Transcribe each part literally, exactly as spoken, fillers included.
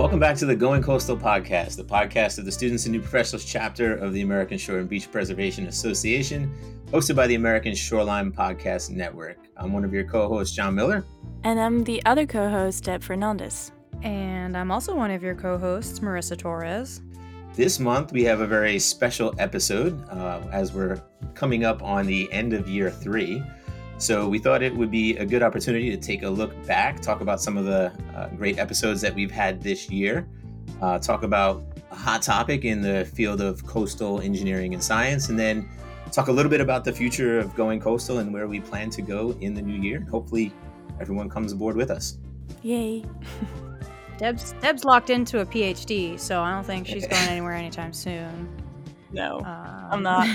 Welcome back to the Going Coastal podcast, the podcast of the Students and New Professionals chapter of the American Shore and Beach Preservation Association, hosted by the American Shoreline Podcast Network. I'm one of your co-hosts, John Miller. And I'm the other co-host, Deb Fernandez. And I'm also one of your co-hosts, Marissa Torres. This month, we have a very special episode uh, as we're coming up on the end of year three. So we thought it would be a good opportunity to take a look back, talk about some of the uh, great episodes that we've had this year, uh, talk about a hot topic in the field of coastal engineering and science, and then talk a little bit about the future of Going Coastal and where we plan to go in the new year. Hopefully everyone comes aboard with us. Yay. Deb's, Deb's locked into a P H D, so I don't think she's going anywhere anytime soon. No, Um, I'm not.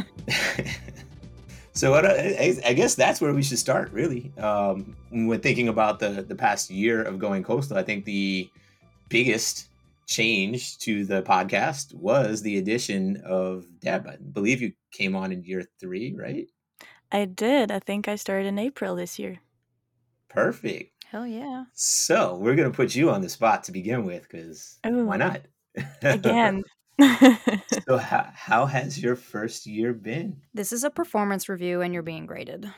So what I, I guess that's where we should start, really. Um, when we're thinking about the, the past year of Going Coastal, I think the biggest change to the podcast was the addition of Deb. I believe you came on in year three, right? I did. I think I started in April this year. Perfect. Hell yeah. So we're going to put you on the spot to begin with, because why Ooh. not? Again. So how, how has your first year been? This is a performance review and you're being graded.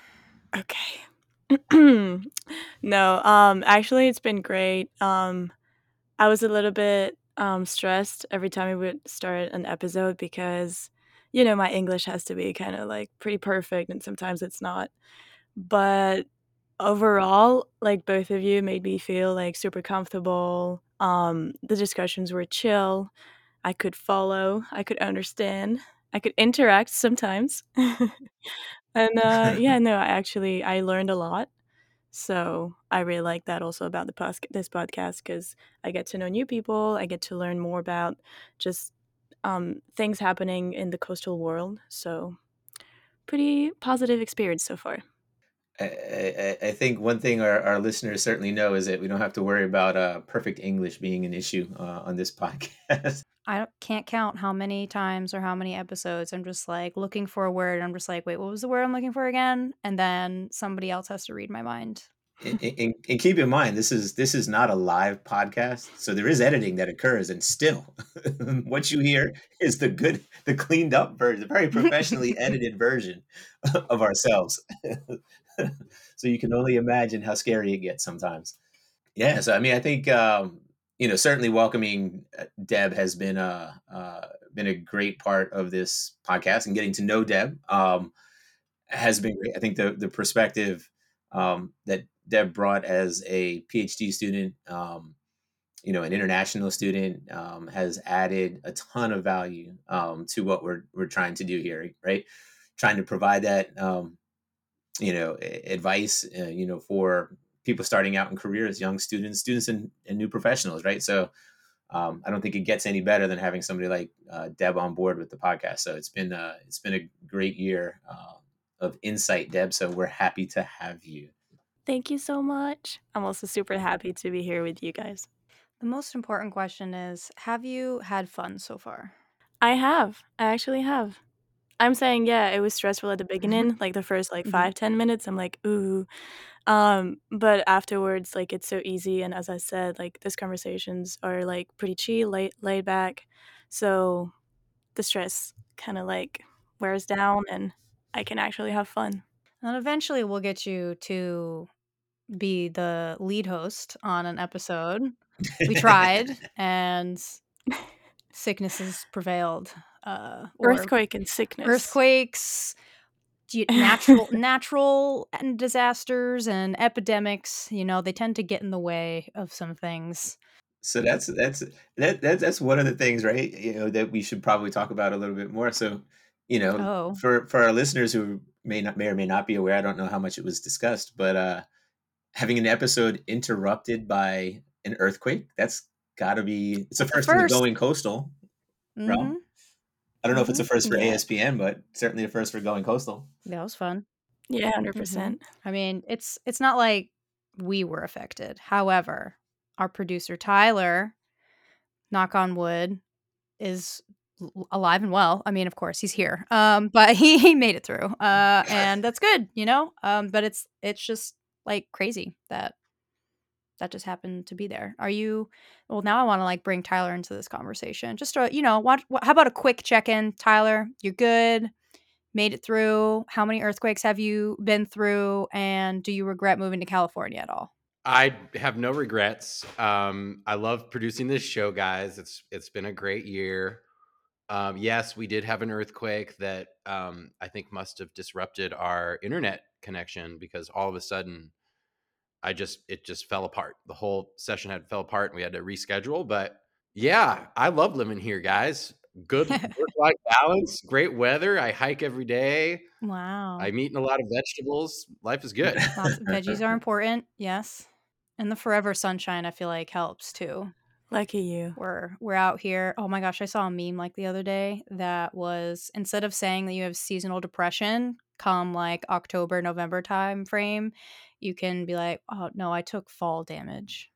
Okay. No, um, actually, it's been great. Um, I was a little bit um, stressed every time we would start an episode because, you know, my English has to be kind of like pretty perfect and sometimes it's not. But overall, like both of you made me feel like super comfortable. Um, the discussions were chill. I could follow. I could understand. I could interact sometimes. And uh, yeah, no, I actually I learned a lot. So I really like that also about the pos- this podcast because I get to know new people. I get to learn more about just um, things happening in the coastal world. So pretty positive experience so far. I, I, I think one thing our, our listeners certainly know is that we don't have to worry about uh, perfect English being an issue uh, on this podcast. I don't- can't count how many times or how many episodes I'm just like looking for a word. I'm just like, wait, what was the word I'm looking for again? And then somebody else has to read my mind. And, and, and keep in mind, this is this is not a live podcast, so there is editing that occurs, and still, what you hear is the good, the cleaned up version, the very professionally edited version of ourselves. So you can only imagine how scary it gets sometimes. Yeah, so I mean, I think um, you know, certainly welcoming uh, Deb has been a uh, been a great part of this podcast, and getting to know Deb um, has been great. I think the the perspective um, that Deb brought as a PhD student, um, you know, an international student, um, has added a ton of value um, to what we're we're trying to do here, right? Trying to provide that, um, you know, a- advice, uh, you know, for people starting out in careers, young students, students and, and new professionals, right? So um, I don't think it gets any better than having somebody like uh, Deb on board with the podcast. So it's been uh, it's been a great year uh, of insight, Deb. So we're happy to have you. Thank you so much. I'm also super happy to be here with you guys. The most important question is, have you had fun so far? I have. I actually have. I'm saying, yeah, it was stressful at the beginning, like the first like Mhm. five, ten minutes. I'm like, ooh. Um, but afterwards, like it's so easy. And as I said, like these conversations are like pretty chill, laid, laid back. So the stress kind of like wears down and I can actually have fun. And eventually we'll get you to be the lead host on an episode. We tried and sicknesses prevailed. Uh, or Earthquake and sickness. earthquakes, ge- natural natural and disasters and epidemics, you know, they tend to get in the way of some things. So that's that's that, that that's one of the things, right? You know, that we should probably talk about a little bit more. So, you know, Oh. for for our listeners who may not may or may not be aware, I don't know how much it was discussed, but uh, having an episode interrupted by an earthquake, that's got to be it's a It's a first in the first. Going Coastal realm. Mhm. I don't know if it's a Mhm. first for Yeah. A S P N, but certainly a first for Going Coastal. That was fun. Yeah, one hundred Mhm. percent. I mean, it's it's not like we were affected. However, our producer Tyler, knock on wood, is l- alive and well. I mean, of course, he's here. Um, but he, he made it through. Uh, and that's good, you know? Um, but it's it's just like crazy that that just happened to be there. Are you? Well, now I want to like bring Tyler into this conversation. Just to, you know, what, what? How about a quick check-in, Tyler? You're good. Made it through. How many earthquakes have you been through? And do you regret moving to California at all? I have no regrets. Um, I love producing this show, guys. It's it's been a great year. Um, yes, we did have an earthquake that um, I think must have disrupted our internet connection because all of a sudden, I just it just fell apart. The whole session had fell apart, and we had to reschedule. But yeah, I love living here, guys. Good work-life balance, great weather. I hike every day. Wow. I'm eating a lot of vegetables. Life is good. Lots of veggies are important. Yes. And the forever sunshine, I feel like, helps too. Lucky you. We're we're out here. Oh my gosh, I saw a meme like the other day that was, instead of saying that you have seasonal depression come like October, November time frame, you can be like, oh no, I took fall damage.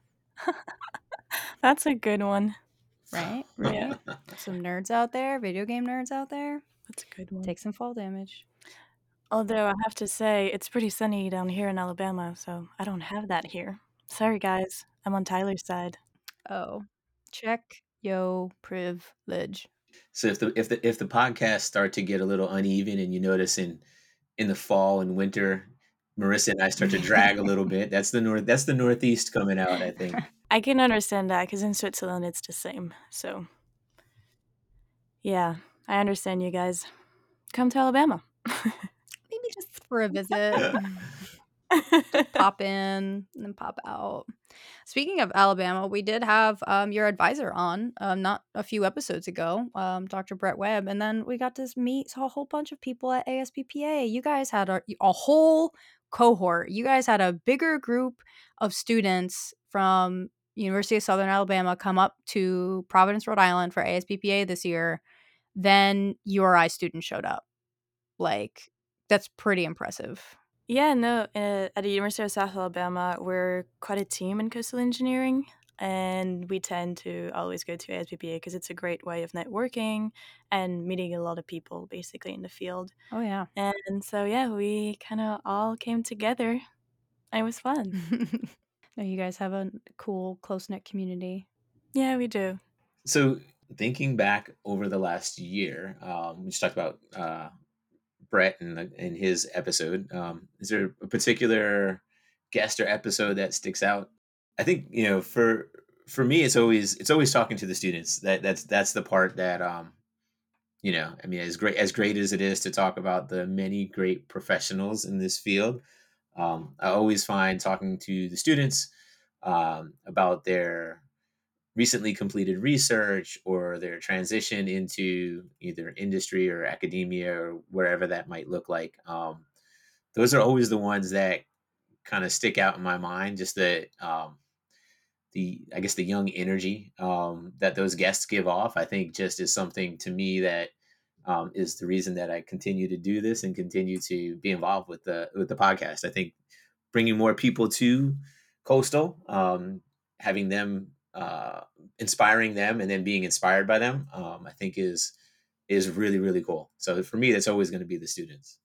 That's a good one. Right? Right? Some nerds out there, video game nerds out there, That's a good one. take some fall damage. Although I have to say, it's pretty sunny down here in Alabama, so I don't have that here. Sorry, guys. I'm on Tyler's side. Oh, check yo privilege. So if the if the if the podcasts start to get a little uneven and you notice in in the fall and winter, Marissa and I start to drag a little bit, that's the north that's the Northeast coming out, I think. I can understand that because in Switzerland it's the same. So, yeah, I understand you guys. Come to Alabama. Maybe just for a visit. Pop in and then pop out. Speaking of Alabama, we did have um, your advisor on um, not a few episodes ago, um, Doctor Brett Webb, and then we got to meet a whole bunch of people at A S P P A. You guys had a, a whole cohort. You guys had a bigger group of students from University of Southern Alabama come up to Providence, Rhode Island for A S P P A this year. Then U R I students showed up. Like, that's pretty impressive. Yeah, no, uh, at the University of South Alabama, we're quite a team in coastal engineering, and we tend to always go to A S P P A because it's a great way of networking and meeting a lot of people basically in the field. Oh, yeah. And so, yeah, we kind of all came together. It was fun. No, you guys have a cool, close-knit community. Yeah, we do. So thinking back over the last year, um, we just talked about uh, Brett and in his episode. Um, is there a particular guest or episode that sticks out? I think you know for for me, it's always it's always talking to the students. That that's that's the part that um, you know. I mean, as great as great as it is to talk about the many great professionals in this field, um, I always find talking to the students um, about their recently completed research or their transition into either industry or academia or wherever that might look like. Um, those are always the ones that kind of stick out in my mind. Just the um, the I guess the young energy um, that those guests give off. I think just is something to me that um, is the reason that I continue to do this and continue to be involved with the with the podcast. I think bringing more people to Coastal, um, having them uh, inspiring them and then being inspired by them, um, I think is is really really cool. So for me, that's always going to be the students.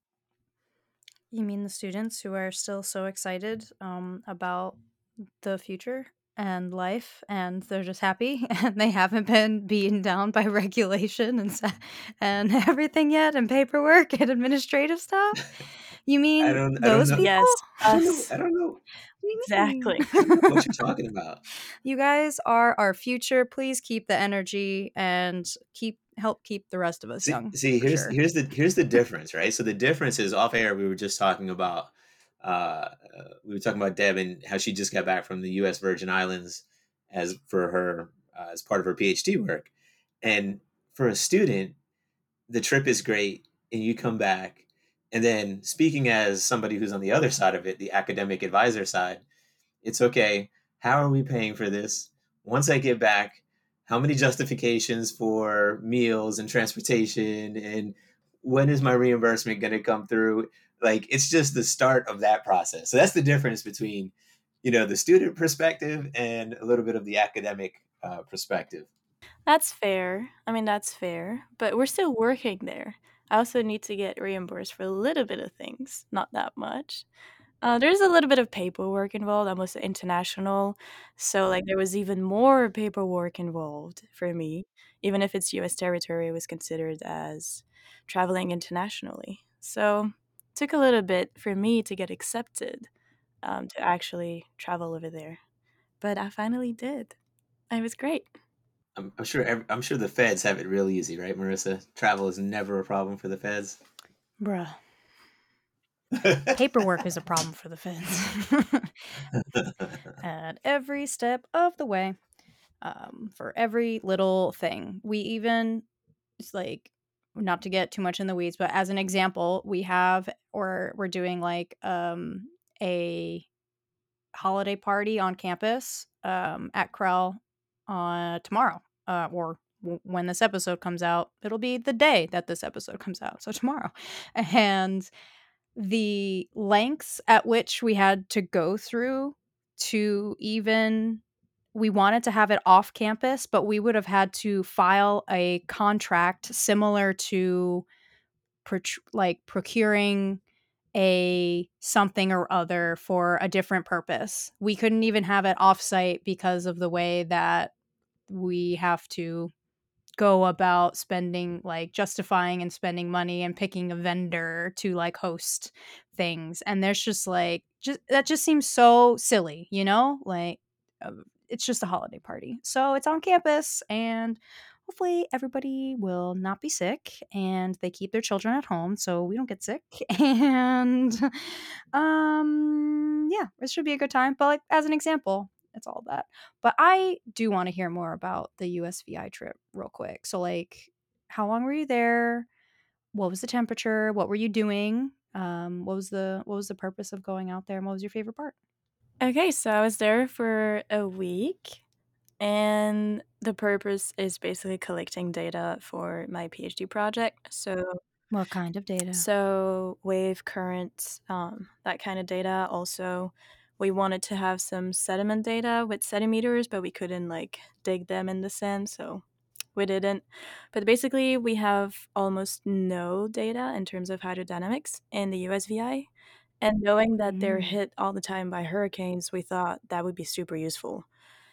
You mean the students who are still so excited um, about the future and life, and they're just happy, and they haven't been beaten down by regulation and sa- and everything yet, and paperwork and administrative stuff? You mean I don't. I don't those know. people? Yes, I don't know. us. I don't know. Exactly. I don't know what you're talking about. You guys are our future. Please keep the energy and keep help keep the rest of us See, young. see for here's sure. here's the here's the difference, right? So the difference is off air. We were just talking about. Uh, uh, we were talking about Deb and how she just got back from the U S Virgin Islands as for her uh, as part of her PhD work, and for a student, the trip is great, and you come back, and then speaking as somebody who's on the other side of it, the academic advisor side, it's okay. How are we paying for this? Once I get back, how many justifications for meals and transportation? And when is my reimbursement going to come through? Like, it's just the start of that process. So that's the difference between, you know, the student perspective and a little bit of the academic uh, perspective. That's fair. I mean, that's fair. But we're still working there. I also need to get reimbursed for a little bit of things, not that much. Uh, there's a little bit of paperwork involved. I was international, so like there was even more paperwork involved for me. Even if it's U S territory, it was considered as traveling internationally. So it took a little bit for me to get accepted um, to actually travel over there, but I finally did. It was great. I'm, I'm sure. ev- I'm sure the feds have it real easy, right, Marissa? Travel is never a problem for the feds. Bruh. Paperwork is a problem for the feds. At every step of the way. Um, for every little thing. We even, it's like, not to get too much in the weeds, but as an example, we have, or we're doing like um, a holiday party on campus um, at Krell uh, tomorrow, uh, or w- when this episode comes out. It'll be the day that this episode comes out, so tomorrow. And the lengths at which we had to go through to even, we wanted to have it off campus, but we would have had to file a contract similar to pro- like procuring a something or other for a different purpose. We couldn't even have it offsite because of the way that we have to go about spending, like justifying and spending money and picking a vendor to like host things. And there's just like, just that just seems so silly, you know? Like uh, it's just a holiday party. So it's on campus, and hopefully everybody will not be sick and they keep their children at home so we don't get sick. And um yeah, it should be a good time. But like as an example, it's all that. But I do want to hear more about the U S V I trip real quick. So like, how long were you there? What was the temperature? What were you doing? Um, what was the what was the purpose of going out there, and what was your favorite part? Okay, so I was there for a week, and the purpose is basically collecting data for my PhD project. So What kind of data? So wave currents, um, that kind of data. Also, we wanted to have some sediment data with centimeters, but we couldn't like dig them in the sand, so we didn't. But basically, we have almost no data in terms of hydrodynamics in the U S V I. And knowing that they're Mm. hit all the time by hurricanes, we thought that would be super useful.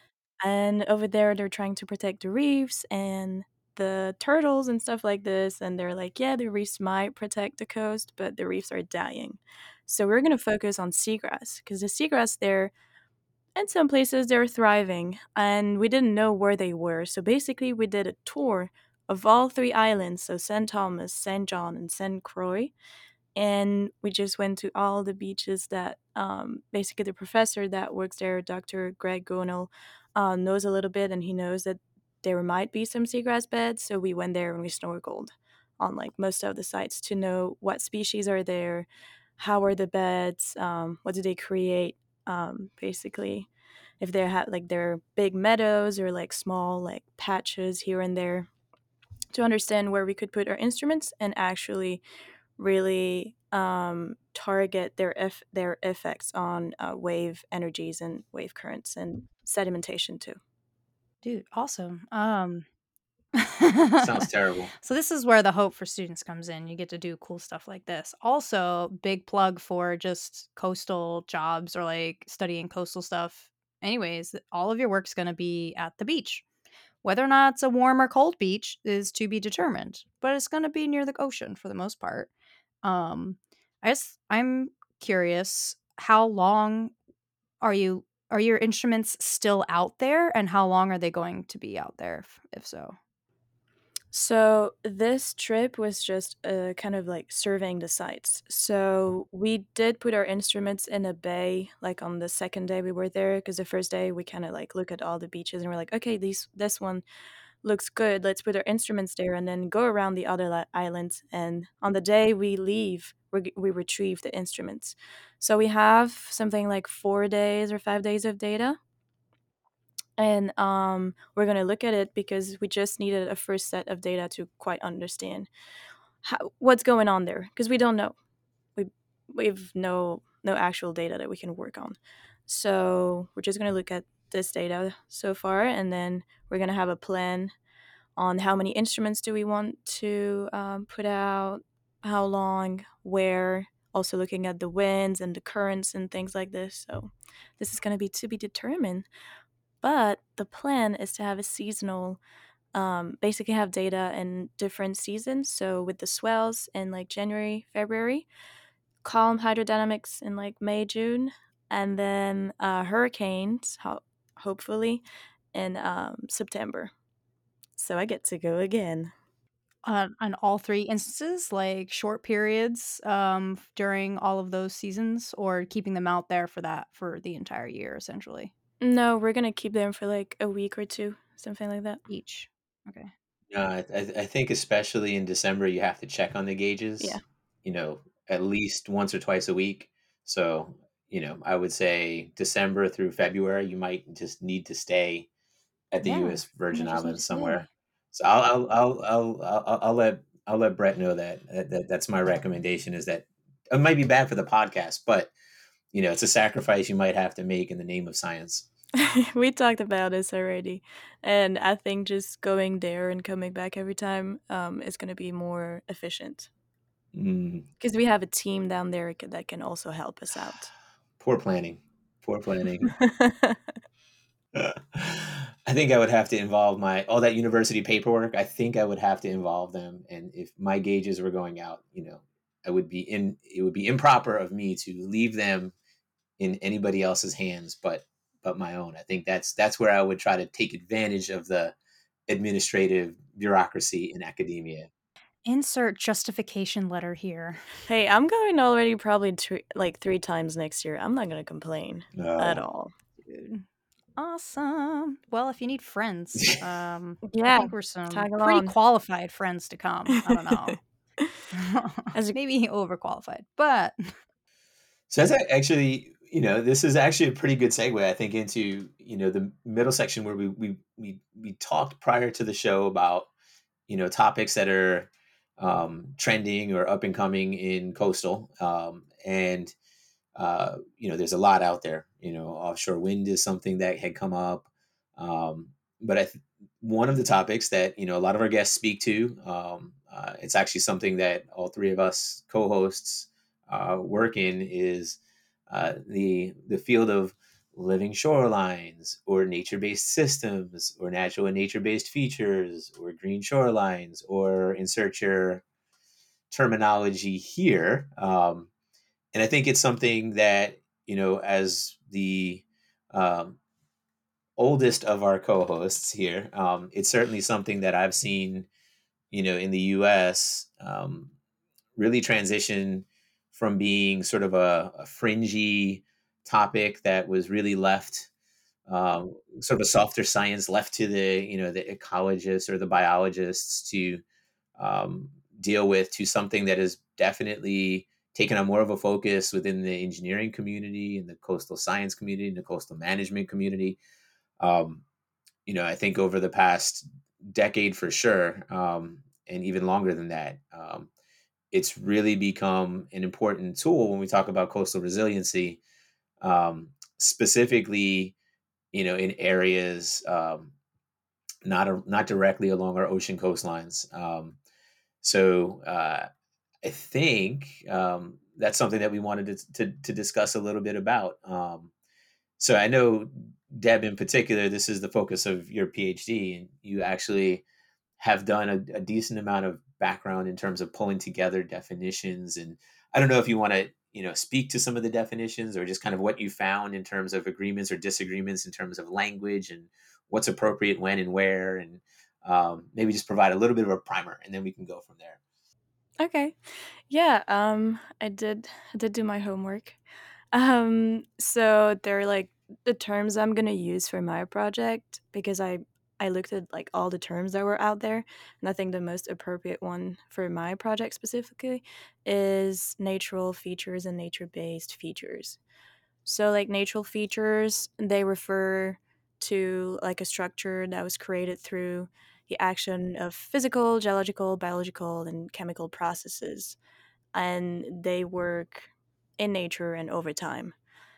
And over there, they're trying to protect the reefs and the turtles and stuff like this. And they're like, yeah, the reefs might protect the coast, but the reefs are dying. So we're going to focus on seagrass because the seagrass there, in some places, they're thriving. And we didn't know where they were. So basically, we did a tour of all three islands. So Saint Thomas, Saint John, and Saint Croix, and we just went to all the beaches that um, basically the professor that works there, Doctor Greg Gonel, uh, knows a little bit, and he knows that there might be some seagrass beds. So we went there and we snorkeled on like most of the sites to know what species are there, how are the beds, um, what do they create, um, basically. If they had like their big meadows or like small like patches here and there, to understand where we could put our instruments and actually really um, target their eff- their effects on uh, wave energies and wave currents and sedimentation too. Dude, awesome. Um Sounds terrible. So this is where the hope for students comes in. You get to do cool stuff like this. Also, big plug for just coastal jobs or like studying coastal stuff. Anyways, all of your work's going to be at the beach. Whether or not it's a warm or cold beach is to be determined, but it's going to be near the ocean for the most part. Um, I guess I'm curious, how long are you are your instruments still out there, and how long are they going to be out there if, if so? So this trip was just uh, kind of like surveying the sites. So we did put our instruments in a bay, like on the second day we were there, because the first day we kind of like look at all the beaches and we're like, okay, these this one looks good. Let's put our instruments there and then go around the other li- islands. And on the day we leave, we we retrieve the instruments. So we have something like four days or five days of data, and um, we're going to look at it because we just needed a first set of data to quite understand how, what's going on there, because we don't know. We we've no no actual data that we can work on. So we're just going to look at this data so far, and then we're going to have a plan on how many instruments do we want to um, put out, how long, where, also looking at the winds and the currents and things like this. So this is going to be to be determined. But the plan is to have a seasonal, um, basically have data in different seasons. So with the swells in like January, February, calm hydrodynamics in like May, June, and then uh, hurricanes, ho- hopefully, in um, September. So I get to go again. On, on all three instances, like short periods um, during all of those seasons, or keeping them out there for that for the entire year, essentially, No, we're gonna keep them for like a week or two, something like that. each. Okay. No, I, I I think especially in December, you have to check on the Yeah. gauges, you know, at least once or twice a week. So, you know, I would say December through February, you might just need to stay at the Yeah. U S You Virgin might just need to Islands somewhere. stay. So I'll I'll I'll I'll I'll, I'll let I'll let Brett know that, that that that's my recommendation is that it might be bad for the podcast, but you know, it's a sacrifice you might have to make in the name of science. We talked about this already, and I think just going there and coming back every time um, is gonna be more efficient Mm, because we have a team down there c- that can also help us out. poor planning. Poor planning. I think I would have to involve my all that university paperwork. I think I would have to involve them, and if my gauges were going out, you know, I would be in. It would be improper of me to leave them in anybody else's hands, but but my own. I think that's that's where I would try to take advantage of the administrative bureaucracy in academia. Insert justification letter here. Hey, I'm going already probably thr like three times next year. I'm not gonna complain at Uh, all. Dude. Awesome. Well, if you need friends, um, I Yeah, think we're some tag pretty along. qualified friends to come. I don't know. As a Maybe overqualified, but so that's a- actually, you know, this is actually a pretty good segue, I think, into you know the middle section where we we we we talked prior to the show about you know topics that are um, trending or up and coming in coastal, um, and uh, you know there's a lot out there. You know, offshore wind is something that had come up, um, but I th- one of the topics that you know a lot of our guests speak to, um, uh, it's actually something that all three of us co-hosts uh, work in is uh, the the field of living shorelines or nature-based systems or natural and nature-based features or green shorelines or insert your terminology here. Um, and I think it's something that, you know, as the um, oldest of our co-hosts here, um, it's certainly something that I've seen, you know, in the U S um, really transition from being sort of a, a fringy topic that was really left um, sort of a softer science left to the you know the ecologists or the biologists to um, deal with to something that is definitely taken on more of a focus within the engineering community and the coastal science community and the coastal management community. Um, you know, I think over the past decade for sure, um, and even longer than that, um, it's really become an important tool when we talk about coastal resiliency, um, specifically, you know, in areas um, not a, not directly along our ocean coastlines. Um, so uh, I think um, that's something that we wanted to, to, to discuss a little bit about. Um, so I know Deb in particular, this is the focus of your PhD, and you actually have done a, a decent amount of background in terms of pulling together definitions. And I don't know if you want to, you know, speak to some of the definitions or just kind of what you found in terms of agreements or disagreements in terms of language and what's appropriate when and where, and um, maybe just provide a little bit of a primer, and then we can go from there. Okay. Yeah, um, I did I did do my homework. Um, so they're like the terms I'm gonna use for my project because I I looked at like all the terms that were out there, and I think the most appropriate one for my project specifically is natural features and nature-based features. So like natural features, they refer to like a structure that was created through the action of physical, geological, biological, and chemical processes, and they work in nature and over time.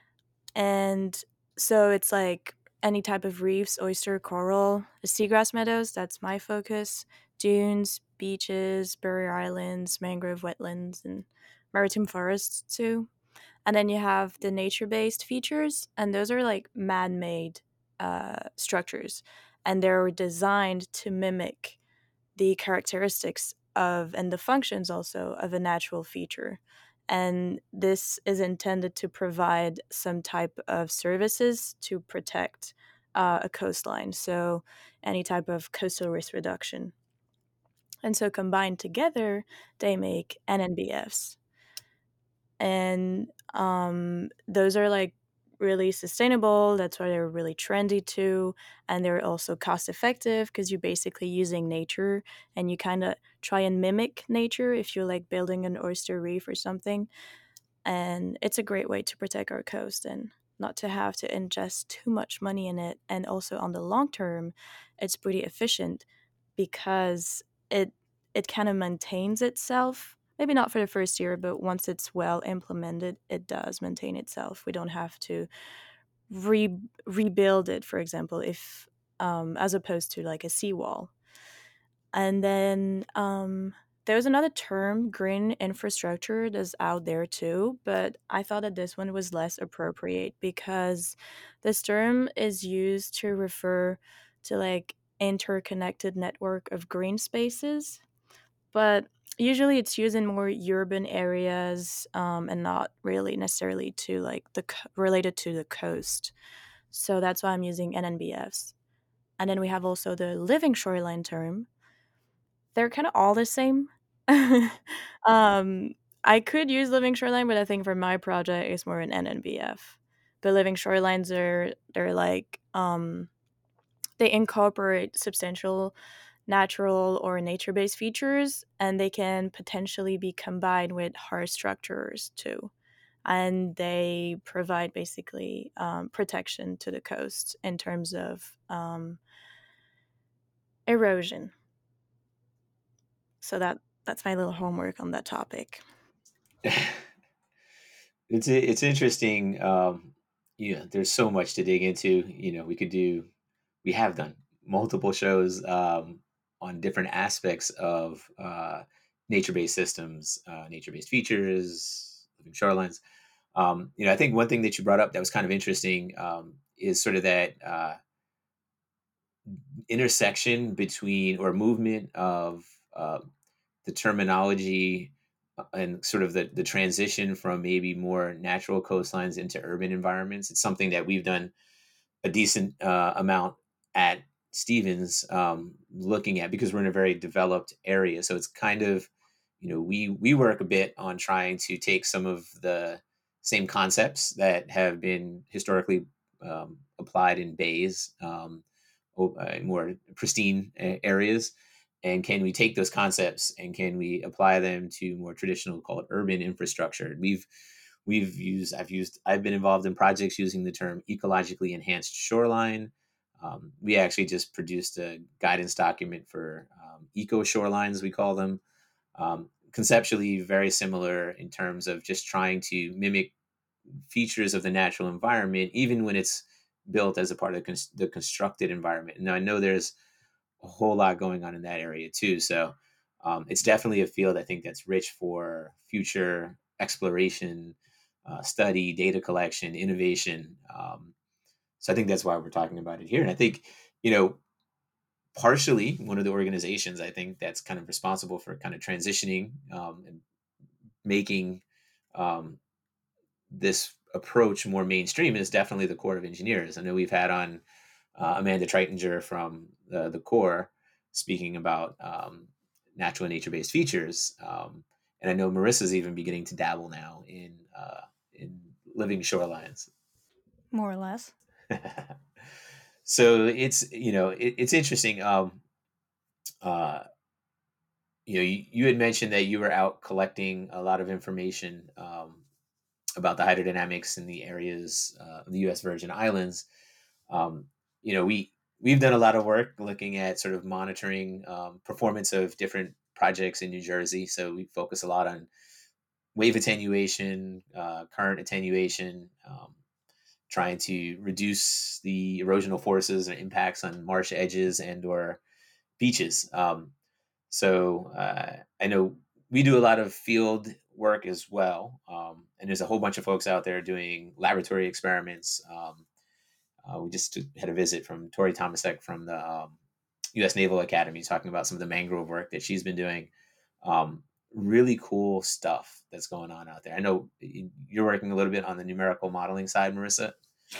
And so it's like any type of reefs, oyster, coral, the seagrass meadows, that's my focus, dunes, beaches, barrier islands, mangrove wetlands, and maritime forests too. And then you have the nature-based features, and those are like man-made uh, structures, and they're designed to mimic the characteristics of and the functions also of a natural feature. And this is intended to provide some type of services to protect uh, a coastline, so any type of coastal risk reduction. And so combined together, they make N N B Fs. And um, those are like really sustainable. That's why they're really trendy too. And they're also cost effective because you're basically using nature and you kind of try and mimic nature if you're like building an oyster reef or something. And it's a great way to protect our coast and not to have to ingest too much money in it. And also on the long term, it's pretty efficient because it it kind of maintains itself. Maybe not for the first year, but once it's well implemented, it does maintain itself. We don't have to re- rebuild it, for example, if um, as opposed to like a seawall. And then um, there's another term, green infrastructure, that's out there too, but I thought that this one was less appropriate because this term is used to refer to like interconnected network of green spaces, but usually it's used in more urban areas um, and not really necessarily to like the co- related to the coast. So that's why I'm using N N B Fs. And then we have also the living shoreline term. They're kind of all the same. um, I could use living shoreline, but I think for my project, it's more an N N B F. The living shorelines are they're like um, they incorporate substantial natural or nature-based features, and they can potentially be combined with hard structures too. And they provide basically um, protection to the coast in terms of um, erosion. So that that's my little homework on that topic. It's it's interesting. Um, yeah, there's so much to dig into. You know, we could do, we have done multiple shows um, on different aspects of uh, nature-based systems, uh, nature-based features, living shorelines. Um, you know, I think one thing that you brought up that was kind of interesting um, is sort of that uh, intersection between or movement of uh, the terminology uh, and sort of the, the transition from maybe more natural coastlines into urban environments. It's something that we've done a decent uh, amount at Stevens um, looking at because we're in a very developed area. So it's kind of, you know, we we work a bit on trying to take some of the same concepts that have been historically um, applied in bays, um, o- uh, more pristine a- areas, and can we take those concepts and can we apply them to more traditional, call it urban infrastructure? We've we've used I've used I've been involved in projects using the term ecologically enhanced shoreline. Um, we actually just produced a guidance document for um, eco shorelines, we call them. Um, conceptually very similar in terms of just trying to mimic features of the natural environment, even when it's built as a part of the, cons- the constructed environment. Now, I know there's a whole lot going on in that area too. So um, it's definitely a field I think that's rich for future exploration, uh, study, data collection, innovation. Um, so I think that's why we're talking about it here. And I think, you know, partially one of the organizations I think that's kind of responsible for kind of transitioning um, and making um, this approach more mainstream is definitely the Corps of Engineers. I know we've had on uh, Amanda Treitinger from the, the Corps speaking about um, natural and nature-based features. Um, and I know Marissa's even beginning to dabble now in uh, in living shorelines. More or less. So it's, you know, it, it's interesting. Um, uh, you know, you, you had mentioned that you were out collecting a lot of information um, about the hydrodynamics in the areas uh, of the U S Virgin Islands. Um, you know, we we've done a lot of work looking at sort of monitoring um, performance of different projects in New Jersey. So we focus a lot on wave attenuation, uh, current attenuation, um, trying to reduce the erosional forces and impacts on marsh edges and or beaches. Um, so uh, I know we do a lot of field work as well. Um, and there's a whole bunch of folks out there doing laboratory experiments. Um, uh, we just had a visit from Tori Tomasek from the um, U S Naval Academy talking about some of the mangrove work that she's been doing. Um, really cool stuff that's going on out there. I know y- you're working a little bit on the numerical modeling side, Marissa.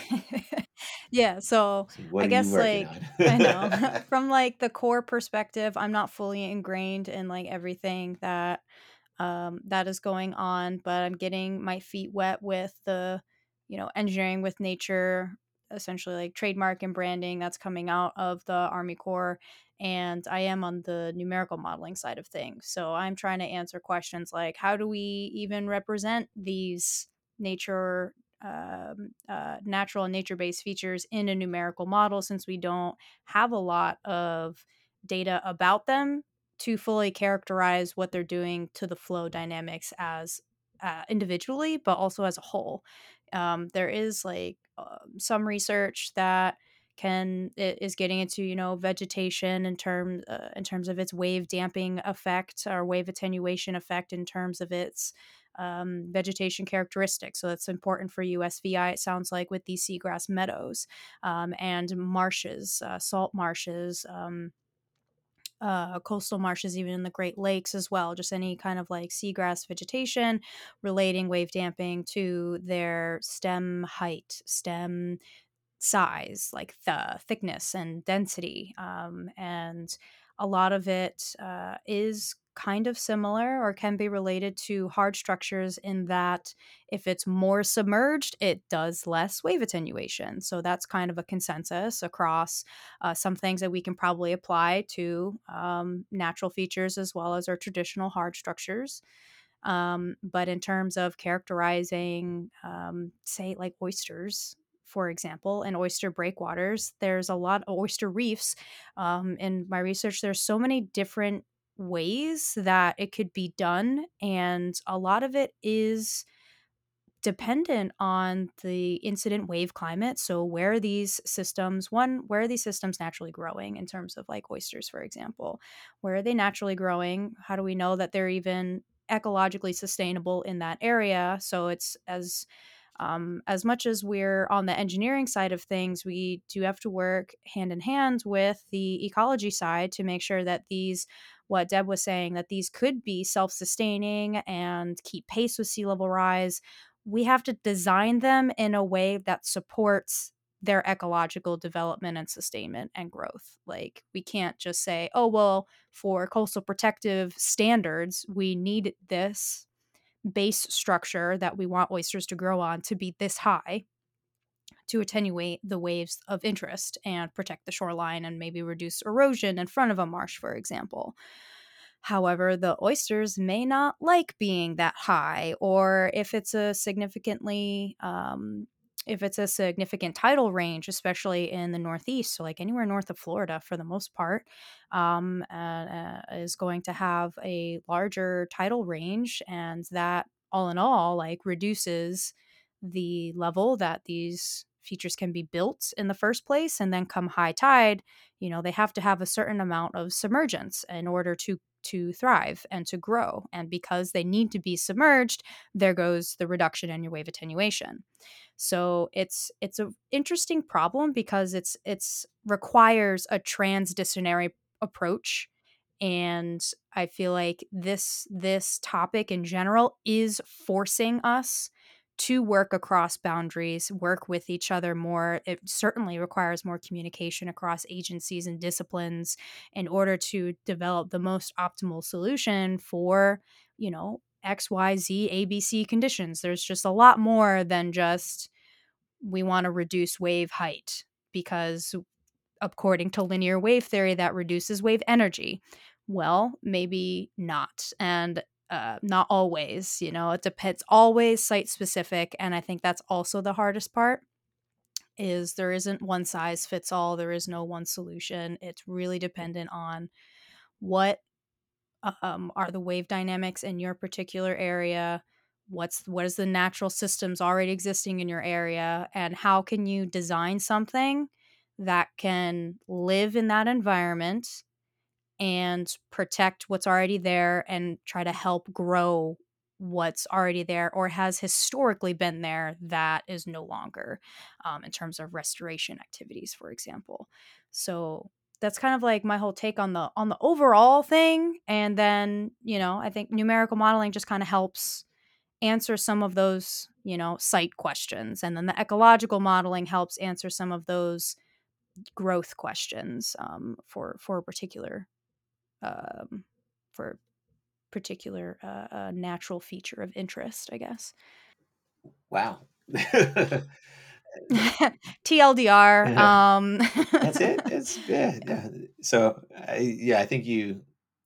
Yeah, so So what I are you guess working like on? I know from like the core perspective, I'm not fully ingrained in like everything that um that is going on, but I'm getting my feet wet with the, you know, engineering with nature, essentially like trademark and branding that's coming out of the Army Corps. And I am on the numerical modeling side of things. So I'm trying to answer questions like how do we even represent these nature um, uh, natural and nature based features in a numerical model since we don't have a lot of data about them to fully characterize what they're doing to the flow dynamics as uh, individually, but also as a whole. Um, there is like uh, some research that can i- is getting into you know vegetation in terms uh, in terms of its wave damping effect or wave attenuation effect in terms of its um, vegetation characteristics. So that's important for U S V I, it sounds like, with these seagrass meadows um, and marshes, uh, salt marshes, um, uh, coastal marshes, even in the Great Lakes as well. Just any kind of like seagrass vegetation relating wave damping to their stem height, stem size, like the thickness and density. Um, and a lot of it uh, is kind of similar or can be related to hard structures in that if it's more submerged, it does less wave attenuation. So that's kind of a consensus across uh, some things that we can probably apply to um, natural features as well as our traditional hard structures. Um, but in terms of characterizing, um, say, like oysters, for example, and oyster breakwaters, there's a lot of oyster reefs. Um, in my research, there's so many different ways that it could be done. And a lot of it is dependent on the incident wave climate. So where are these systems, one, where are these systems naturally growing in terms of like oysters, for example? Where are they naturally growing? How do we know that they're even ecologically sustainable in that area? So it's as um, as much as we're on the engineering side of things, we do have to work hand in hand with the ecology side to make sure that these, what Deb was saying, that these could be self sustaining and keep pace with sea level rise. We have to design them in a way that supports their ecological development and sustainment and growth. Like, we can't just say, oh, well, for coastal protective standards, we need this base structure that we want oysters to grow on to be this high to attenuate the waves of interest and protect the shoreline and maybe reduce erosion in front of a marsh, for example. However, the oysters may not like being that high, or if it's a significantly um, if it's a significant tidal range, especially in the Northeast, so like anywhere north of Florida for the most part, um, uh, uh, is going to have a larger tidal range, and that all in all, like reduces the level that these features can be built in the first place. And then come high tide, you know, they have to have a certain amount of submergence in order to to thrive and to grow. And because they need to be submerged, there goes the reduction in your wave attenuation. So it's it's a interesting problem because it's it's requires a transdisciplinary approach. And I feel like this this topic in general is forcing us to work across boundaries, work with each other more. It certainly requires more communication across agencies and disciplines in order to develop the most optimal solution for, you know, X, Y, Z, A, B, C conditions. There's just a lot more than just we want to reduce wave height because, according to linear wave theory, that reduces wave energy. Well, maybe not. And uh, not always, you know, it depends, always site specific. And I think that's also the hardest part is there isn't one size fits all. There is no one solution. It's really dependent on what um, are the wave dynamics in your particular area, what's what is the natural systems already existing in your area, and how can you design something that can live in that environment and protect what's already there and try to help grow what's already there or has historically been there that is no longer, um, in terms of restoration activities, for example. So that's kind of like my whole take on the on the overall thing. And then, you know, I think numerical modeling just kind of helps answer some of those, you know, site questions. And then the ecological modeling helps answer some of those growth questions, um, for for a particular um, for particular uh, uh, natural feature of interest, I guess. Wow. T L D R. Um, That's it. It's yeah, yeah. So I, yeah, I think you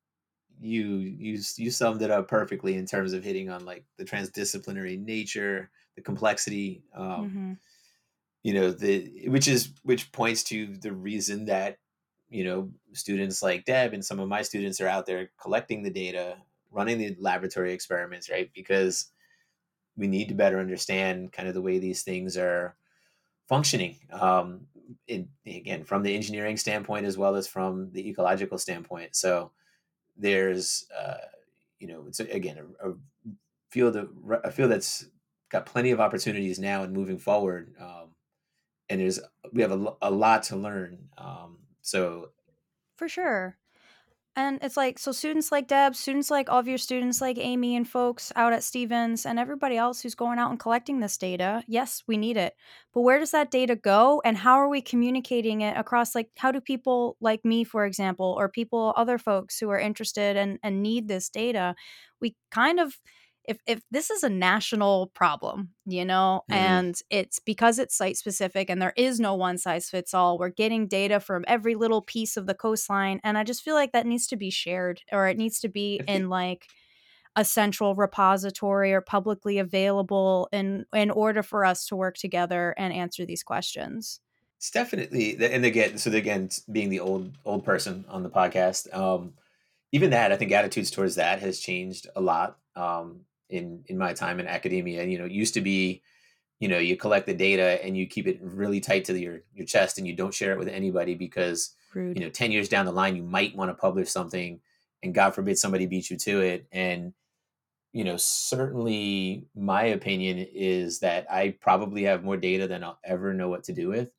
you you s- you summed it up perfectly in terms of hitting on like the transdisciplinary nature, the complexity. Um, mhm. you know the which is which points to the reason that you know students like Deb and some of my students are out there collecting the data, running the laboratory experiments, right? Because we need to better understand kind of the way these things are functioning. Um, in, again, from the engineering standpoint as well as from the ecological standpoint. So there's, uh, you know, it's again a, a field of, a field that's got plenty of opportunities now and moving forward. Um, and there's we have a, lo- a lot to learn. Um, so For sure. And it's like, so students like Deb, students like all of your students like Amy and folks out at Stevens and everybody else who's going out and collecting this data, yes, we need it. But where does that data go and how are we communicating it across, like, how do people like me, for example, or people, other folks who are interested and, and need this data, we kind of, if, if this is a national problem, you know, mm, and it's because it's site specific and there is no one size fits all, we're getting data from every little piece of the coastline. And I just feel like that needs to be shared, or it needs to be I think in like a central repository or publicly available in in order for us to work together and answer these questions. it's definitely, and again, so again, being the old old person on the podcast, um, even that, I think attitudes towards that has changed a lot um, in in my time in academia. You know, it used to be, you know, you collect the data and you keep it really tight to your your chest and you don't share it with anybody because, you Rude. know, ten years down the line you might want to publish something and God forbid somebody beats you to it. And, you know, certainly my opinion is that I probably have more data than I'll ever know what to do with.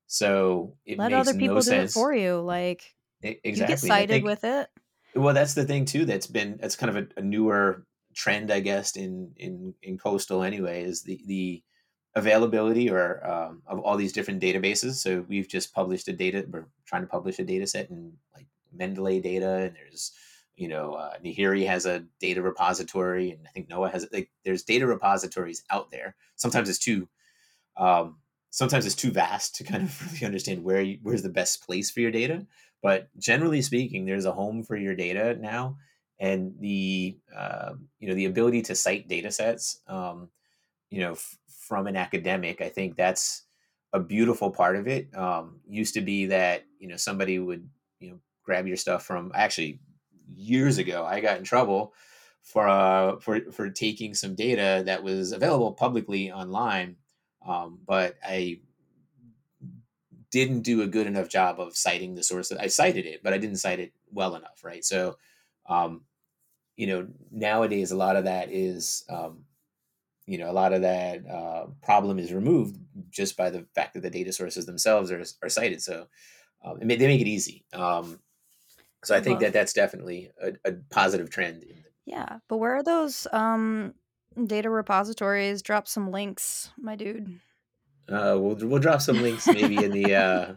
So it Let makes other no people do it sense. for you. Like, E- you get Exactly. And I cited think with it. well, that's the thing too. That's been that's kind of a, a newer trend, I guess, in in in coastal anyway, is the the availability or um, of all these different databases. So we've just published a data. We're trying to publish a data set in like Mendeley data, and there's you know uh, Nihiri has a data repository, and I think NOAA has like there's data repositories out there. Sometimes it's too um, sometimes it's too vast to kind of really understand where you, where's the best place for your data. But generally speaking, there's a home for your data now, and the uh, you know the ability to cite data sets, um, you know, f- from an academic, I think that's a beautiful part of it. Um, used to be that you know somebody would you know grab your stuff from actually years ago. I got in trouble for uh, for for taking some data that was available publicly online, um, but I didn't do a good enough job of citing the source. I cited it, but I didn't cite it well enough, right? So, um, you know, nowadays a lot of that is, um, you know, a lot of that uh, problem is removed just by the fact that the data sources themselves are, are cited. So um, it may, they make it easy. Um, so I think Well, that that's definitely a, a positive trend. In the, yeah. But where are those um data repositories? Drop some links, my dude. uh, we'll we'll drop some links maybe in the. Uh,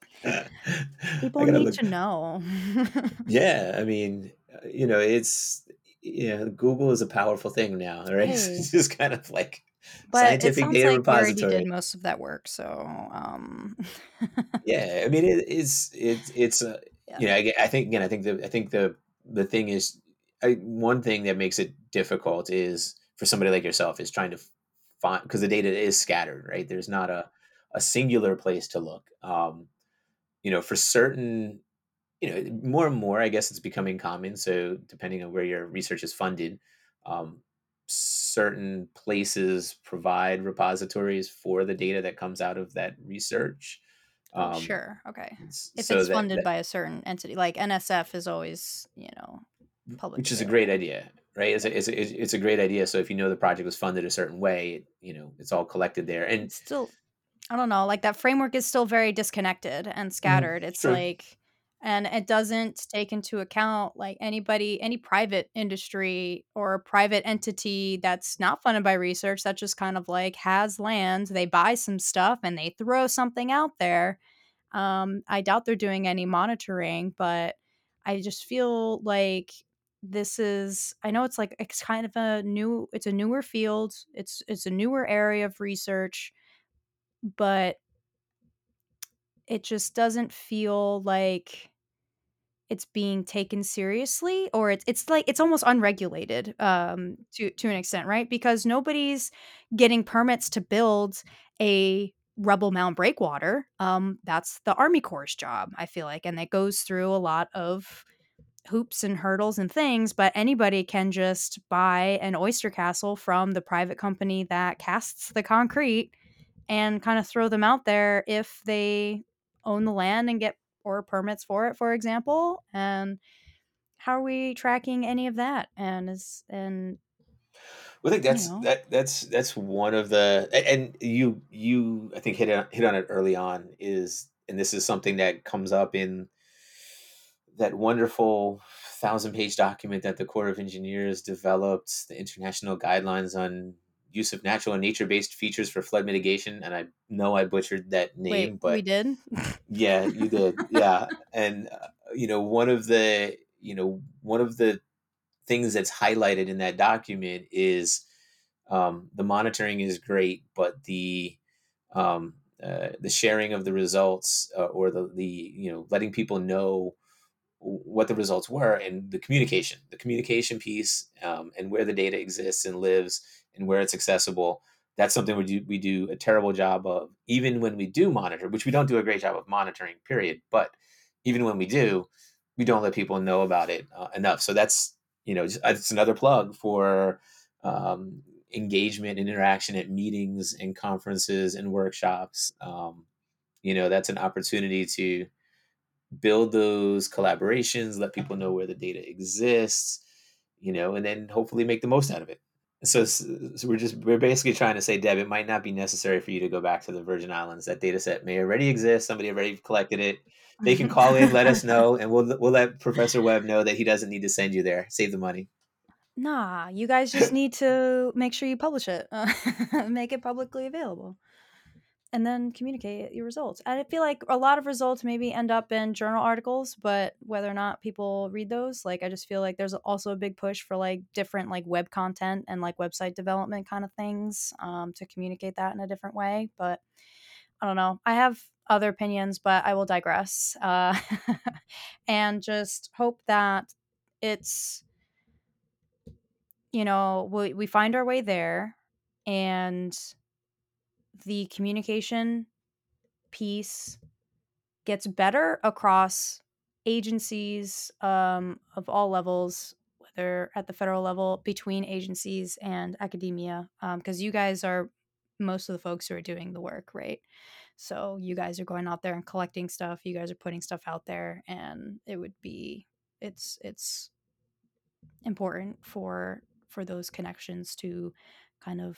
I People gotta need look. to know. Yeah, I mean, uh, you know, it's yeah, Google is a powerful thing now, right? Hey, It's just kind of like but it scientific sounds data like we already did repository. most of that work, so um Yeah, I mean, it is it's it's uh, yeah. you know, I, ge- I think again, I think the I think the the thing is, I, one thing that makes it difficult is for somebody like yourself is trying to find because the data is scattered, right? There's not a a singular place to look. Um, you know, for certain you know, more and more, I guess it's becoming common. So depending on where your research is funded, um, certain places provide repositories for the data that comes out of that research. Oh, Um, sure. Okay. s- If so it's that, funded that by a certain entity, like N S F is always, you know, which publicly is a great available. idea. right? It's a, it's a, it's it's a great idea. So if you know the project was funded a certain way, you know, it's all collected there. And It's still I don't know, like, that framework is still very disconnected and Mhm, scattered. It's true. like and it doesn't take into account, like, anybody any private industry or private entity that's not funded by research that just kind of, like, has land, they buy some stuff, and they throw something out there. Um, I doubt they're doing any monitoring, but I just feel like this is I know it's like it's kind of a new it's a newer field. It's it's a newer area of research, but it just doesn't feel like it's being taken seriously, or it's it's like it's almost unregulated um to to an extent, right? Because nobody's getting permits to build a Rebel Mound breakwater. Um that's the Army Corps' job, I feel like, and it goes through a lot of hoops and hurdles and things, but anybody can just buy an oyster castle from the private company that casts the concrete and kind of throw them out there if they own the land and get or permits for it, for example. And how are we tracking any of that? And is and Well, I think you that's know, that that's that's one of the a- and you you I think hit on, hit on it early on is and this is something that comes up in that wonderful thousand page document that the Corps of Engineers developed, the international guidelines on use of natural and nature based features for flood mitigation. And I know I butchered that wait, name, we but did. yeah, you did. Yeah. And, uh, you know, one of the, you know, one of the things that's highlighted in that document is um, the monitoring is great, but the, um, uh, the sharing of the results uh, or the, the, you know, letting people know what the results were and the communication, the communication piece, um, and where the data exists and lives and where it's accessible. That's something we do we do a terrible job of, even when we do monitor, which we don't do a great job of monitoring, period. But even when we do, we don't let people know about it uh, enough. So that's you know just, it's another plug for um, engagement and interaction at meetings and conferences and workshops. Um, you know that's an opportunity to build those collaborations, let people know where the data exists, you know, and then hopefully make the most out of it. So, so we're just we're basically trying to say, Deb, it might not be necessary for you to go back to the Virgin Islands. That data set may already exist. Somebody already collected it. They can call in, let us know, and we'll we'll let Professor Webb know that he doesn't need to send you there. Save the money. Nah, you guys just need to make sure you publish it, uh, make it publicly available, and then communicate your results. And I feel like a lot of results maybe end up in journal articles, but whether or not people read those, like I just feel like there's also a big push for like different like web content and like website development kind of things um, to communicate that in a different way. But I don't know. I have other opinions, but I will digress uh, and just hope that it's you know we, we find our way there and the communication piece gets better across agencies um, of all levels, whether at the federal level, between agencies and academia, because you guys are most of the folks who are doing the work, right? So you guys are going out there and collecting stuff. You guys are putting stuff out there, and it would be it's it's important for for those connections to kind of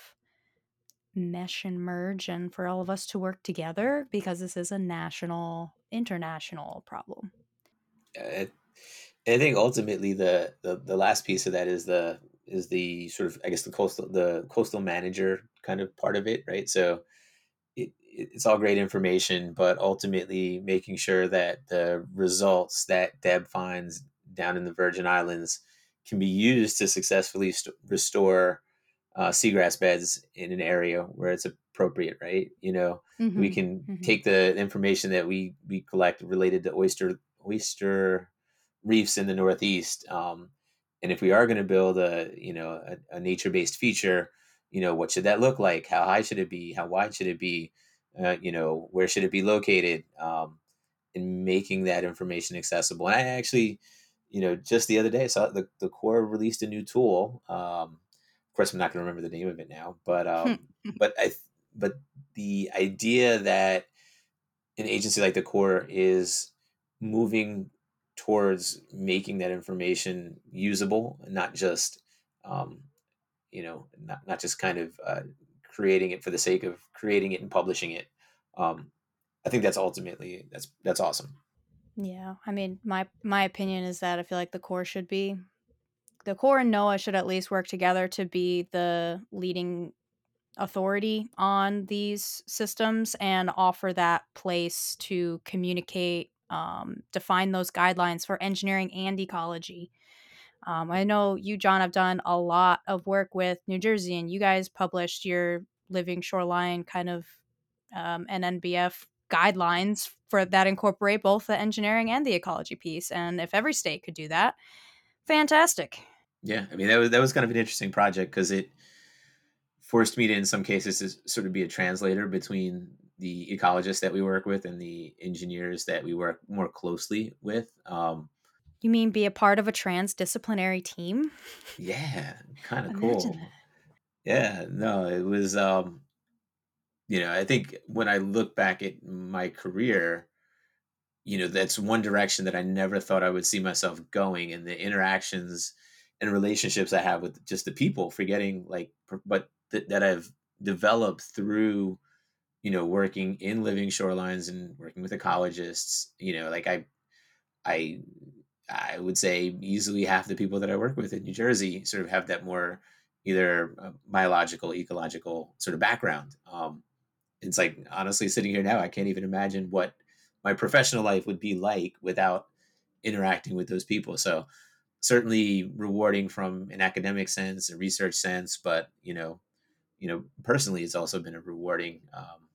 mesh and merge and for all of us to work together because this is a national international problem. Uh, I think ultimately the, the the last piece of that is the is the sort of I guess the coastal the coastal manager kind of part of it, right? So it, it's all great information, but ultimately making sure that the results that Deb finds down in the Virgin Islands can be used to successfully st- restore uh, seagrass beds in an area where it's appropriate, right? You know, we Mhm. can Mhm. take the information that we we collect related to oyster oyster reefs in the Northeast, um, and if we are going to build a you know a, a nature based feature, you know, what should that look like? How high should it be? How wide should it be? Uh, you know, where should it be located? Um, and making that information accessible. And I actually, you know, just the other day saw the, the Corps released a new tool. Um, of course, I'm not going to remember the name of it now, but um, but I but the idea that an agency like the Corps is moving towards making that information usable and not just Um, you know, not not just kind of uh, creating it for the sake of creating it and publishing it. Um, I think that's ultimately that's that's awesome. Yeah, I mean, my my opinion is that I feel like the core should be the core and NOAA should at least work together to be the leading authority on these systems and offer that place to communicate, um, define those guidelines for engineering and ecology. Um, I know you, John, have done a lot of work with New Jersey, and you guys published your living shoreline kind of um, N N B F guidelines for that incorporate both the engineering and the ecology piece. And if every state could do that, fantastic. Yeah, I mean that was that was kind of an interesting project because it forced me to, in some cases, to sort of be a translator between the ecologists that we work with and the engineers that we work more closely with. Um, You mean be a part of a transdisciplinary team? yeah, kind of Imagine cool. Yeah, no, it was. Um, you know, I think when I look back at my career, you know, that's one direction that I never thought I would see myself going, and the interactions and relationships I have with just the people, forgetting like, pr- but th- that I've developed through, you know, working in living shorelines and working with ecologists. You know, like I, I, I would say easily half the people that I work with in New Jersey sort of have that more either uh, biological, ecological sort of background. Um, it's like honestly sitting here now, I can't even imagine what my professional life would be like without interacting with those people. So certainly rewarding from an academic sense, a research sense, but you know, you know, personally, it's also been a rewarding um,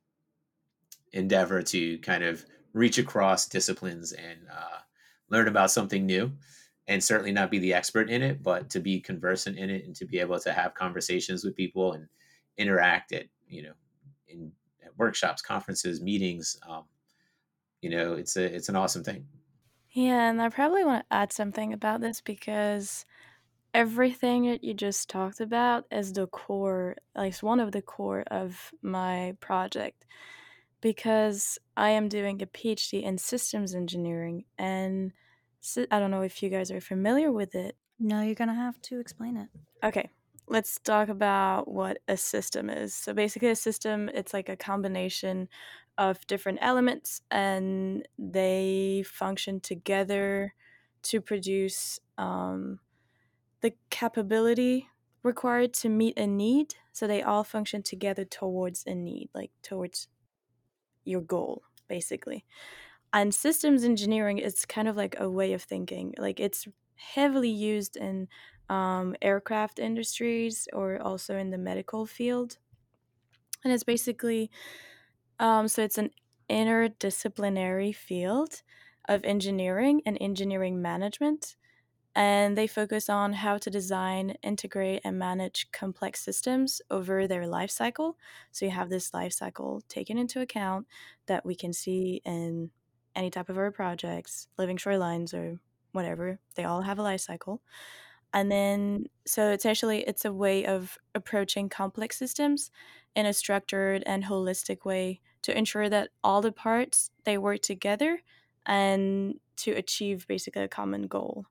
endeavor to kind of reach across disciplines and uh, learn about something new. And certainly not be the expert in it, but to be conversant in it and to be able to have conversations with people and interact at, you know, in at workshops, conferences, meetings. Um, you know, it's a it's an awesome thing. Yeah, and I probably want to add something about this because everything that you just talked about is the core, like it's one of the core of my project because I am doing a PhD in systems engineering and sy- I don't know if you guys are familiar with it. No, you're gonna have to explain it. Okay, let's talk about what a system is. So basically a system, it's like a combination of different elements and they function together to produce um, the capability required to meet a need. So they all function together towards a need, like towards your goal, basically. And systems engineering is kind of like a way of thinking. Like it's heavily used in um, aircraft industries or also in the medical field. And it's basically, um, so it's an interdisciplinary field of engineering and engineering management. And they focus on how to design, integrate, and manage complex systems over their life cycle. So you have this life cycle taken into account that we can see in any type of our projects, living shorelines or whatever. They all have a life cycle. And then, so essentially, it's a way of approaching complex systems in a structured and holistic way to ensure that all the parts they work together and to achieve basically a common goal.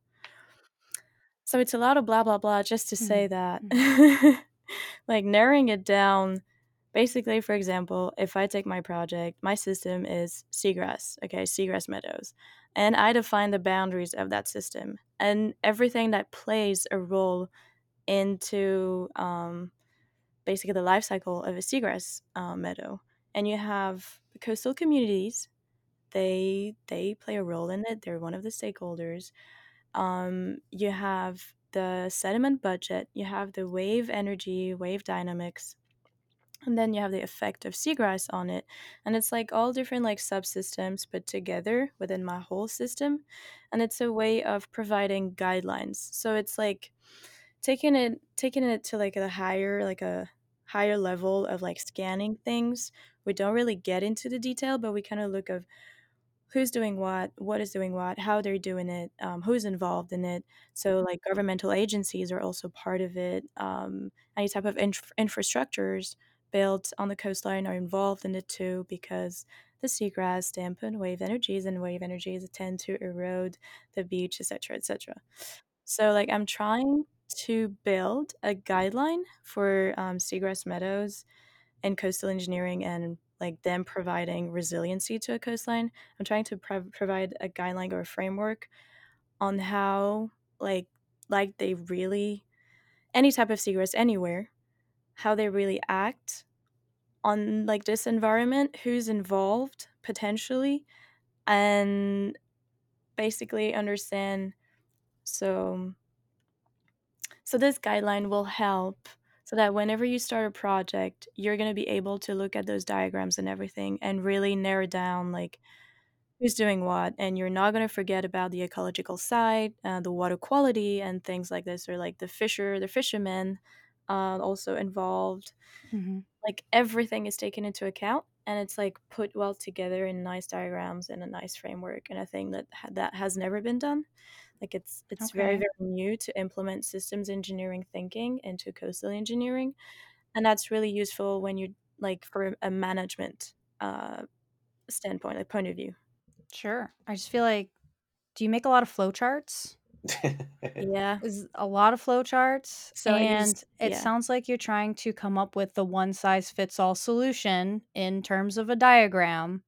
So it's a lot of blah blah blah just to say that. Like narrowing it down, basically, for example, if I take my project, my system is seagrass, okay, seagrass meadows, and I define the boundaries of that system and everything that plays a role into um, basically the life cycle of a seagrass uh, meadow. And you have the coastal communities; they they play a role in it. They're one of the stakeholders. Um, you have the sediment budget, you have the wave energy, wave dynamics, and then you have the effect of seagrass on it. And it's like all different like subsystems put together within my whole system. And it's a way of providing guidelines. So it's like taking it taking it to like a higher like a higher level of like scanning things. We don't really get into the detail, but we kind of look of who's doing what, what is doing what, how they're doing it, um, who's involved in it. So, like, governmental agencies are also part of it. Um, any type of inf- infrastructures built on the coastline are involved in it too because the seagrass dampen wave energies, and wave energies tend to erode the beach, et cetera, et cetera. So, like, I'm trying to build a guideline for um, seagrass meadows and coastal engineering, and like them providing resiliency to a coastline. I'm trying to prov- provide a guideline or a framework on how like like they really, any type of seagrass anywhere, how they really act on like this environment, who's involved potentially, and basically understand. So so this guideline will help so that whenever you start a project, you're going to be able to look at those diagrams and everything and really narrow down like who's doing what, and you're not going to forget about the ecological side, uh, the water quality and things like this, or like the fisher the fishermen uh, also involved. Mhm. Like everything is taken into account, and it's like put well together in nice diagrams and a nice framework, and I think that ha- that has never been done. Like it's it's very Okay. very new to implement systems engineering thinking into coastal engineering, and that's really useful when you like for a management uh standpoint, like point of view. Sure. I just feel like, do you make a lot of flowcharts? Yeah. Is a lot of flowcharts, So I use and it yeah. sounds like you're trying to come up with the one size fits all solution in terms of a diagram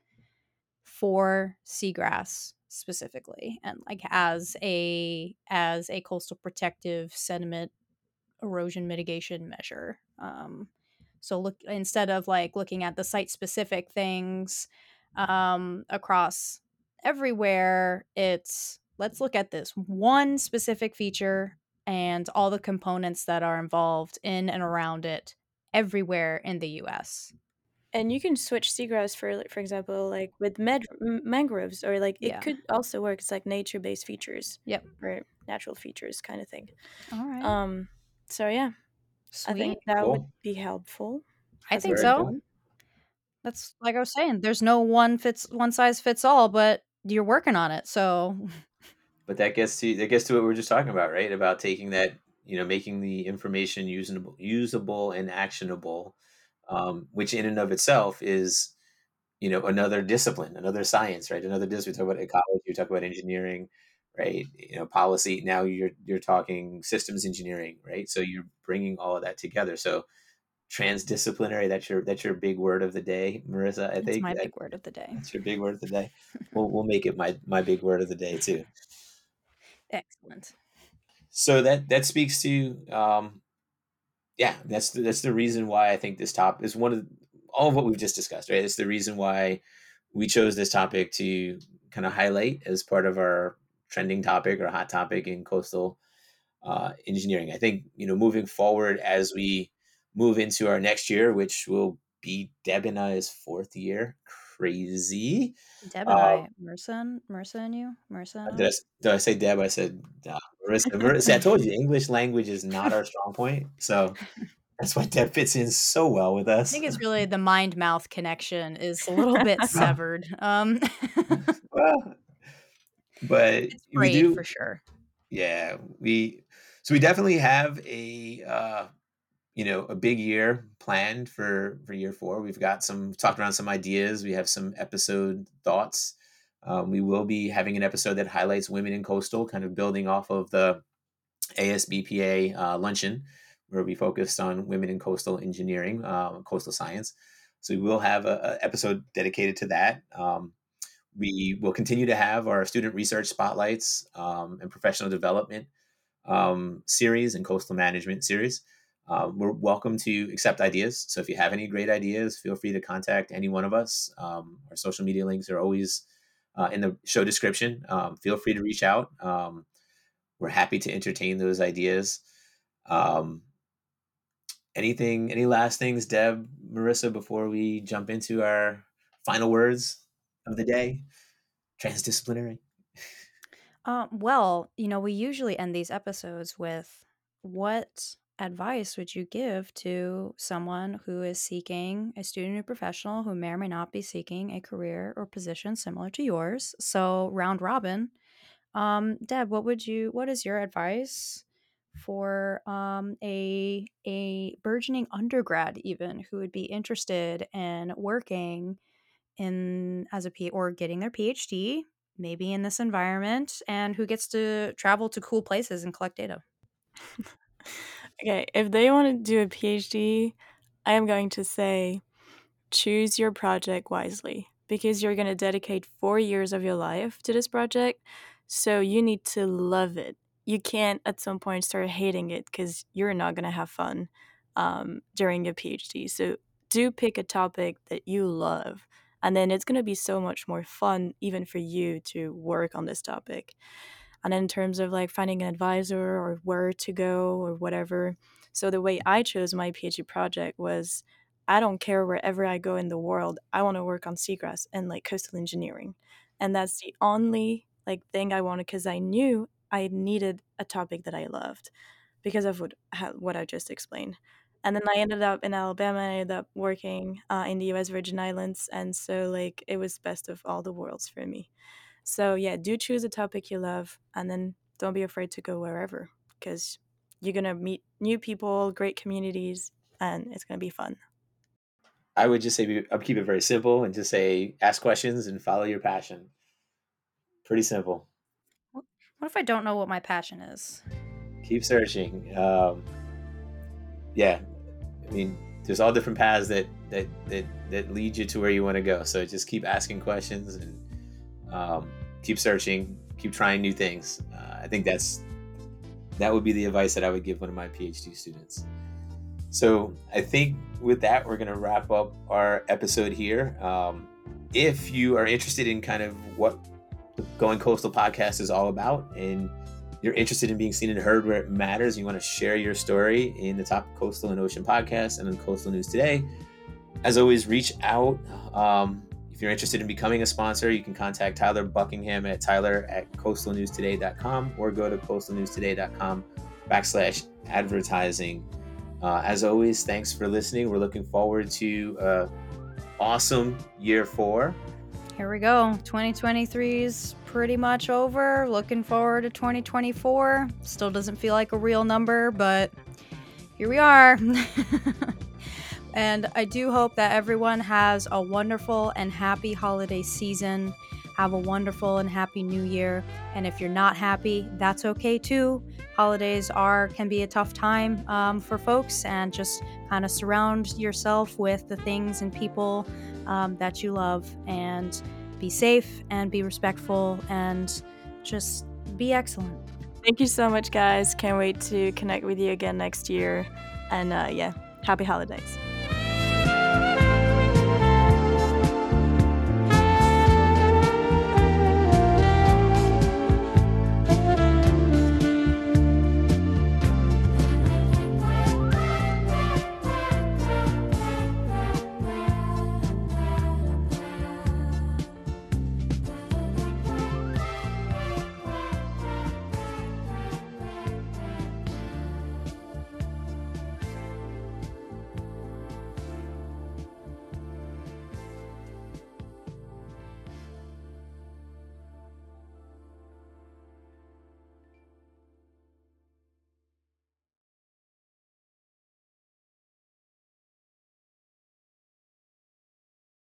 for seagrass specifically, and like as a as a coastal protective sediment erosion mitigation measure. Um, so look, instead of like looking at the site specific things um, across everywhere, it's let's look at this one specific feature and all the components that are involved in and around it everywhere in the U S. And you can switch seagrass for like, for example, like with med- m- mangroves, or like it Yeah. could also work. It's like nature-based features. Yep. Or natural features kind of thing. All right. Um so yeah, I think Sweet. that would Cool. be helpful. I Has it think been Very so. cool. done? That's like I was saying, there's no one fits one size fits all, but you're working on it. So But that gets to that gets to what we were just talking about, right? About taking that, you know, making the information usable, usable and actionable, um, which in and of itself is, you know, another discipline, another science, right? Another discipline. We talk about ecology, you talk about engineering, right? You know, policy. Now you're you're talking systems engineering, right? So you're bringing all of that together. So transdisciplinary. That's your that's your big word of the day, Marissa. I it's think my that big word of the day. that's your big word of the day. We'll we'll make it my my big word of the day too. Excellent. So that that speaks to um, yeah, that's the, that's the reason why I think this topic is one of all of what we've just discussed, right? It's the reason why we chose this topic to kind of highlight as part of our trending topic or hot topic in coastal uh, engineering. I think, you know, moving forward as we move into our next year, which will be Deb and I's fourth year. Crazy. Deb and Uh, I, Marissa and Marissa and you, Marissa and did I, I. s- did I say Deb? I said uh, Marissa. Marissa. See, I told you, English language is not our strong point. So that's why Deb fits in so well with I us. think it's really the mind mouth connection is a little bit severed. Um, Well, but it's we frayed for do, sure. yeah. We so we definitely have a uh, you know, a big year planned for for year four. We've got some talked around some ideas. We have some episode thoughts. Um, we will be having an episode that highlights women in coastal, kind of building off of the A S B P A uh, luncheon, where we focused on women in coastal engineering, uh, coastal science. So we will have a, a episode dedicated to that. Um, we will continue to have our student research spotlights um, and professional development um, series and coastal management series. Um, we're welcome to accept ideas. So if you have any great ideas, feel free to contact any one of us. Um, our social media links are always uh, in the show description. Um, feel free to reach out. Um, we're happy to entertain those ideas. Um, anything, any last things, Deb, Marissa, before we jump into our final words of the day? Transdisciplinary. Uh, well, you know, we usually end these episodes with what advice would you give to someone who is seeking a student or professional who may or may not be seeking a career or position similar to yours? So, round robin. Um, Deb, what would you what is your advice for um a a burgeoning undergrad even who would be interested in working in as a P or getting their PhD, maybe in this environment, and who gets to travel to cool places and collect data? Okay, if they want to do a PhD, I am going to say choose your project wisely because you're going to dedicate four years of your life to this project. So you need to love it. You can't at some point start hating it because you're not going to have fun um, during your PhD. So do pick a topic that you love. And then it's going to be so much more fun, even for you, to work on this topic. And in terms of like finding an advisor or where to go or whatever. So the way I chose my PhD project was I don't care wherever I go in the world. I want to work on seagrass and like coastal engineering. And that's the only like thing I wanted because I knew I needed a topic that I loved because of what ha- what I just explained. And then I ended up in Alabama. I ended up working uh, in the U S Virgin Islands, and so like it was best of all the worlds for me. So yeah, do choose a topic you love, and then don't be afraid to go wherever because you're gonna meet new people, great communities, and it's gonna be fun. I would just say be- I'll keep it very simple and just say ask questions and follow your passion. Pretty simple. What if I don't know what my passion is? Keep searching. Um, yeah, I mean, there's all different paths that that that that lead you to where you want to go. So just keep asking questions and um, keep searching, keep trying new things. Uh, I think that's that would be the advice that I would give one of my PhD students. So I think with that, we're going to wrap up our episode here. Um, if you are interested in kind of what the Going Coastal podcast is all about, and you're interested in being seen and heard where it matters, you want to share your story in the Top Coastal and Ocean podcast and on Coastal News Today, as always, reach out. Um, if you're interested in becoming a sponsor, you can contact Tyler Buckingham at tyler at coastal news today dot com or go to coastal news today dot com backslash advertising. Uh, as always, thanks for listening. We're looking forward to uh, awesome year four. Here we go. twenty twenty-three is pretty much over. Looking forward to twenty twenty-four. Still doesn't feel like a real number, but here we are. And I do hope that everyone has a wonderful and happy holiday season. Have a wonderful and happy new year. And if you're not happy, that's okay too. Holidays are can be a tough time um, for folks, and just kind of surround yourself with the things and people um, that you love, and be safe and be respectful and just be excellent. Thank you so much, guys. Can't wait to connect with you again next year. And uh, yeah, happy holidays.